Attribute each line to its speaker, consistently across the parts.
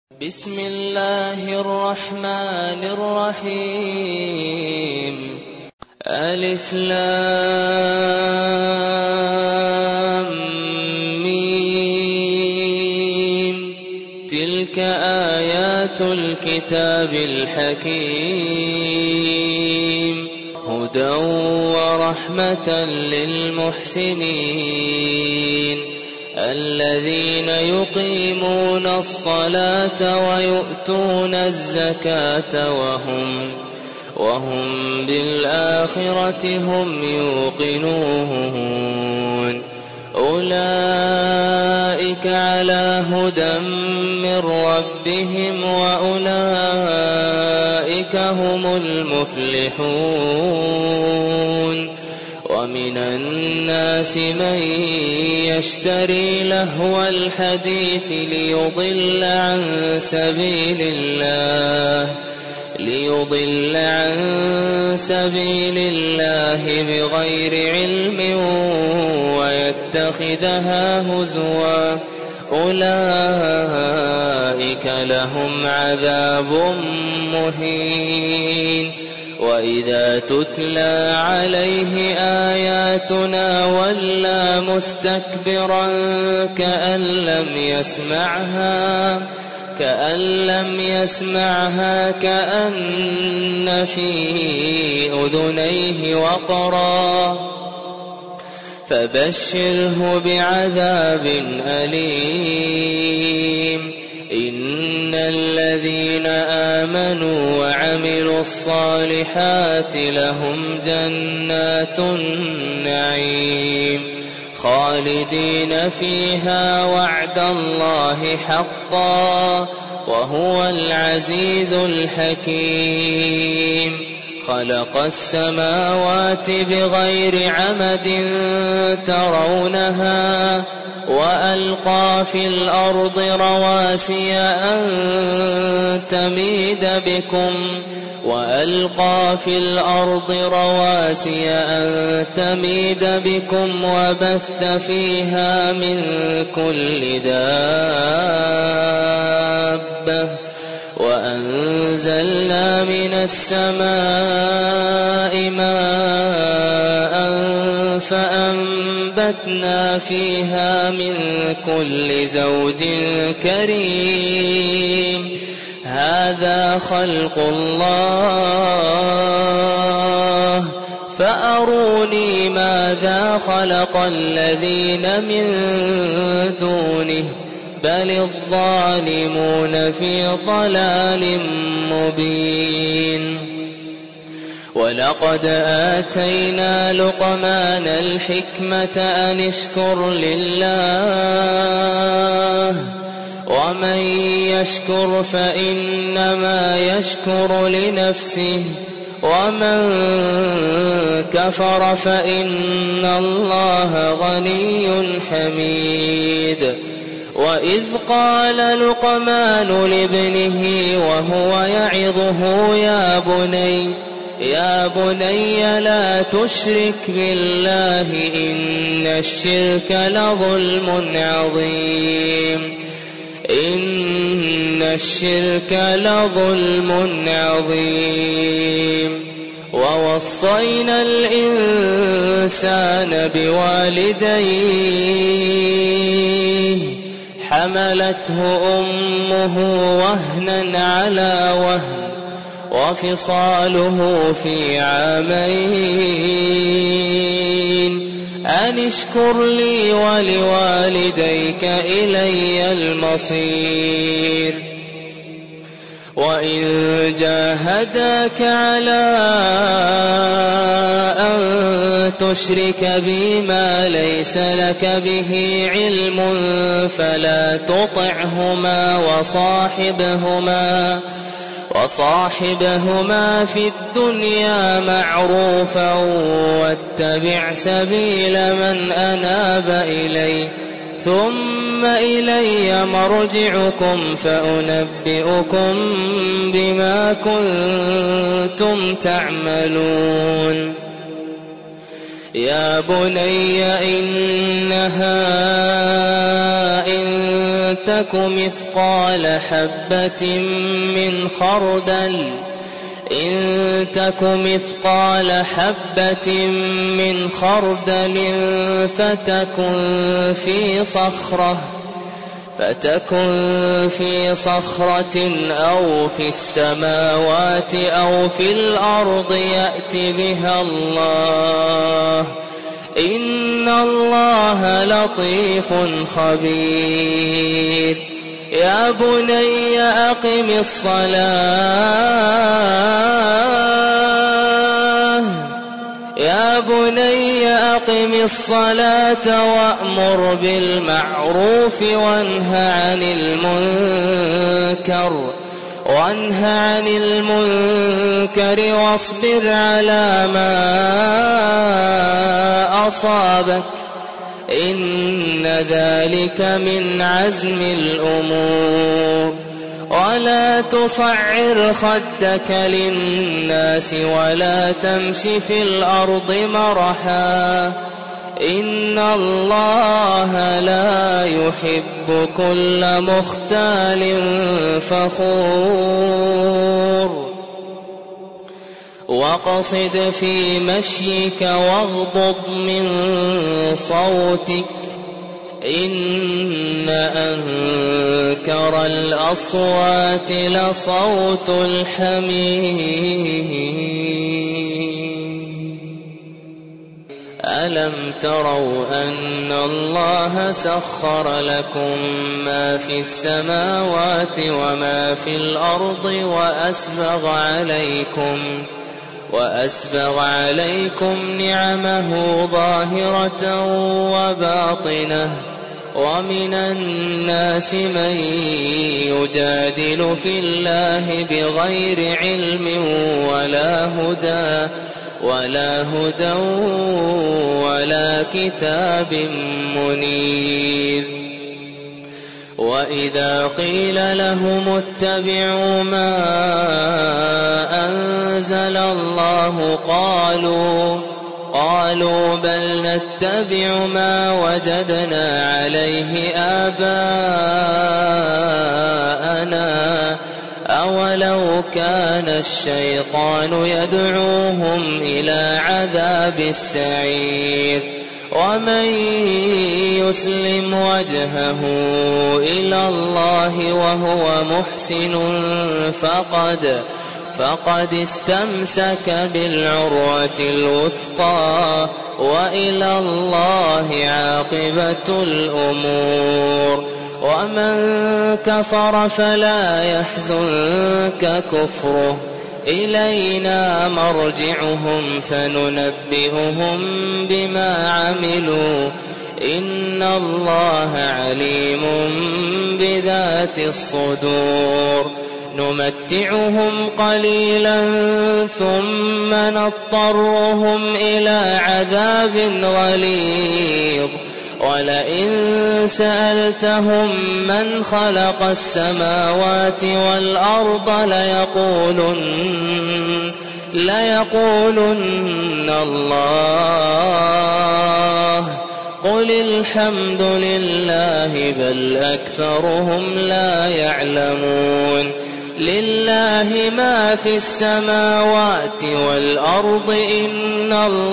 Speaker 1: بسم الله الرحمن الرحيم. ألف لام ميم. تلك آيات الكتاب الحكيم، هدى ورحمة للمحسنين الذين يقيمون الصلاة ويؤتون الزكاة وهم بالآخرة هم يوقنون. أولئك على هدى من ربهم وأولئك هم المفلحون. ومن الناس من يشتري لهو الحديث ليضل عن سبيل الله بغير علم ويتخذها هزوا. أولئك لهم عذاب مهين. وإذا تتلى عليه آياتنا ولى مستكبرا كأن لم يسمعها كأن في أذنيه وقرا. فبشره بعذاب أليم. إن الذين آمنوا وعملوا الصالحات لهم جنات النعيم خالدين فيها وعد الله حقا وهو العزيز الحكيم. خلق السماوات بغير عمد ترونها وألقى في الأرض رواسي أن تميد بكم وبث فيها من كل دابة وأنزلنا من السماء ماء فأنبتنا فيها من كل زوج كريم. هذا خلق الله فأروني ماذا خلق الذين من دونه بل الظالمون في ضلال مبين. ولقد آتينا لقمان الحكمة أن اشكر لله ومن يشكر فإنما يشكر لنفسه ومن كفر فإن الله غني حميد. وإذ قال لقمان لابنه وهو يعظه يا بني لا تشرك بالله إن الشرك لظلم عظيم. ووصينا الإنسان بوالديه حملته أمه وهنا على وهن وفصاله في عامين أن اشكر لي ولوالديك إلي المصير. وإن جاهداك على أن تشرك بي ما ليس لك به علم فلا تطعهما وصاحبهما في الدنيا معروفا واتبع سبيل من أناب إلي ثم إلي مرجعكم فأنبئكم بما كنتم تعملون. يا بني إنها إن تك مثقال حبة من خردل فتكن في صخرة أو في السماوات أو في الأرض يأت بها الله إن الله لطيف خبير يا بني أقم الصلاة وأمر بالمعروف وانه عن المنكر واصبر على ما أصابك إن ذلك من عزم الأمور ولا تصعر خدك للناس ولا تمش في الأرض مرحا إن الله لا يحب كل مختال فخور واقصد في مشيك واغضض من صوتك إن أنكر الأصوات لصوت الحمير ألم تروا أن الله سخر لكم ما في السماوات وما في الأرض وأسبغ عليكم نعمه ظاهرة وباطنة ومن الناس من يجادل في الله بغير علم ولا هدى ولا كتاب منير وإذا قيل لهم اتبعوا ما أنزل الله قالوا بل نتبع ما وجدنا عليه آباءنا أولو كان الشيطان يدعوهم إلى عذاب السعير ومن يسلم وجهه إلى الله وهو محسن فقد استمسك بالعروة الوثقى وإلى الله عاقبة الأمور ومن كفر فلا يحزنك كفره إلينا مرجعهم فننبئهم بما عملوا إن الله عليم بذات الصدور نمتعهم قليلا ثم نضطرهم إلى عذاب غليظ ولئن سألتهم من خلق السماوات والأرض ليقولن الله قل الحمد لله بل أكثرهم لا يعلمون لله ما في السماوات والأرض إن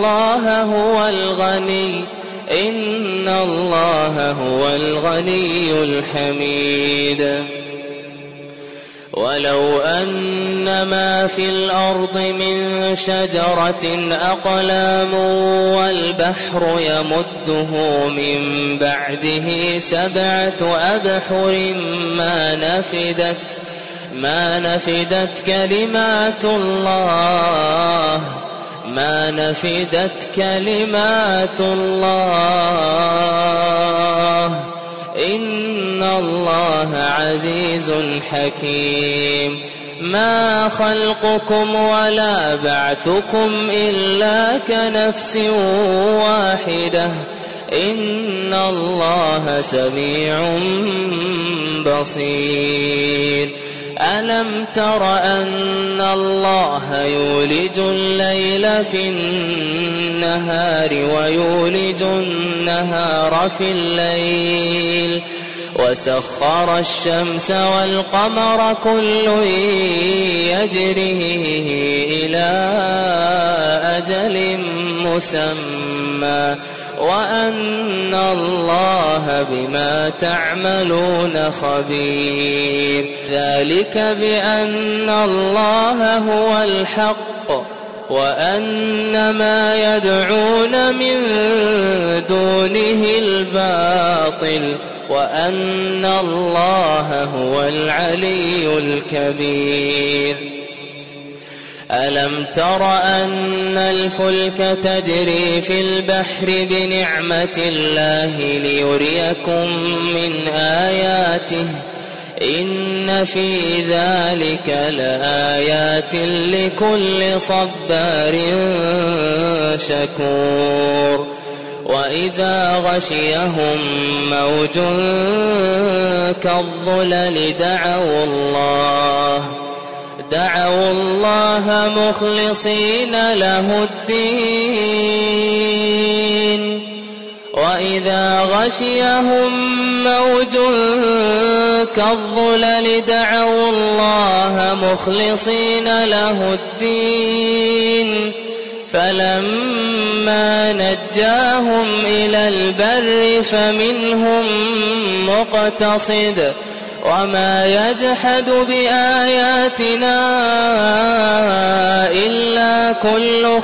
Speaker 1: الله هو الغني الحميد ولو أن ما في الأرض من شجرة أقلام والبحر يمده من بعده 7 أبحر ما نفدت كلمات الله إن الله عزيز حكيم ما خلقكم ولا بعثكم إلا كنفس واحدة إن الله سميع بصير ألم تر أن الله يولج الليل في النهار ويولج النهار في الليل وسخر الشمس والقمر كل يجري إلى أجل مسمى وأن الله بما تعملون خبير ذلك بأن الله هو الحق وأن ما يدعون من دونه الباطل وأن الله هو العلي الكبير ألم تر أن الفلك تجري في البحر بنعمة الله ليريكم من آياته إن في ذلك لآيات لكل صبار شكور وإذا غشيهم موج كالظلل دعوا الله مخلصين له الدين وإذا غشيهم موج كالظلل دعوا الله مخلصين له الدين فلما نجاهم إلى البر فمنهم مقتصد وما يجحد بآياتنا إلا كل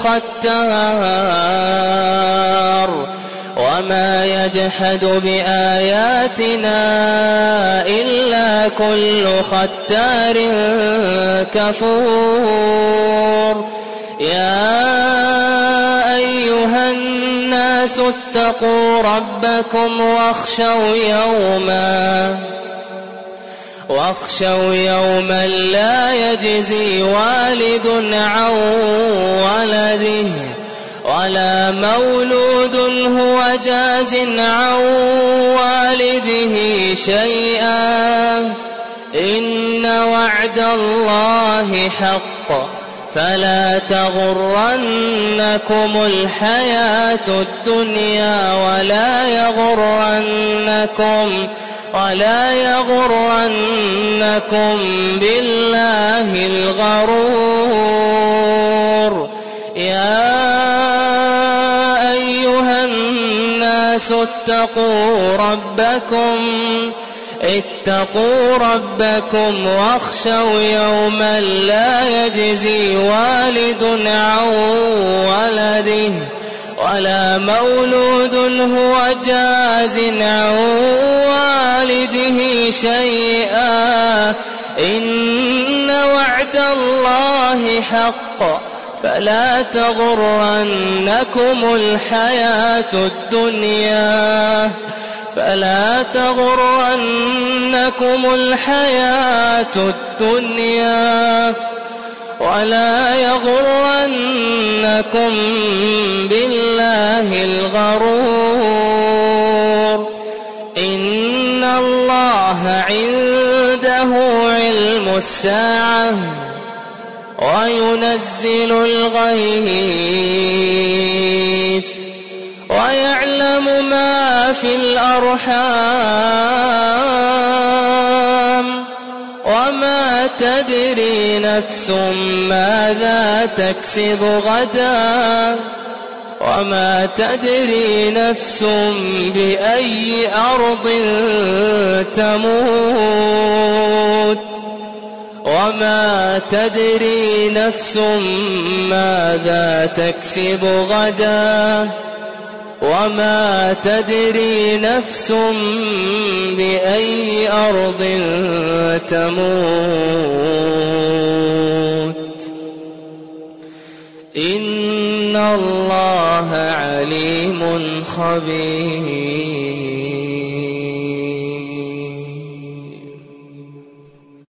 Speaker 1: ختار وما يجحد بآياتنا إلا كل ختار كفور يا أيها الناس اتقوا ربكم واخشوا يوما لا يجزي والد عن ولده ولا مولود هو جاز عن والده شيئا إن وعد الله حق فلا تغرنكم الحياة الدنيا ولا يغرنكم بالله الغرور يا أيها الناس اتقوا ربكم واخشوا يوما لا يجزي والد عن ولده ولا مولود هو جاز عن والده شيئا إن وعد الله حق فلا تغرنكم الحياة الدنيا ولا يغرنكم بالله الغرور إن الله عنده علم الساعة وينزل الغيث ويعلم ما في الأرحام وما تدري نفس ماذا تكسب غدا وما تدري نفس بأي أرض تموت وما تدري نفس ماذا تكسب غدا وما تدري نفس بأي أرض تموت إن الله عليم خبير